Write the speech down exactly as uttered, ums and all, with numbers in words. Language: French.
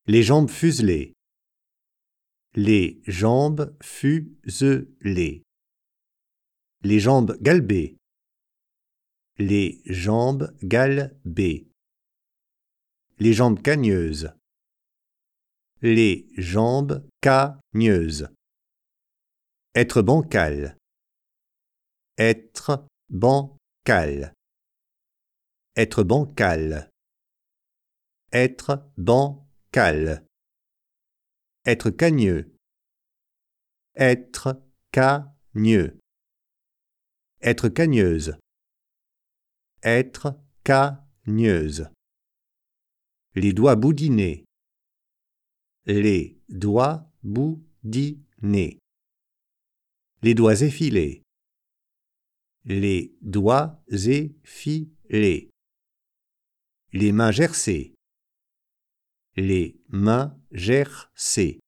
Les jambes fuselées. Les jambes fuselées. Les jambes galbées. Les jambes galbées. Les jambes cagneuses. Les jambes cagneuses. Être bancal. Être bancal. Être bancal. Être bancal. Être cagneux. Être cagneux. Être cagneuse. Être cagneuse. Les doigts boudinés. Les doigts boudinés. Les doigts effilés. Les doigts effilés. Les mains gercées. Les mains gercées.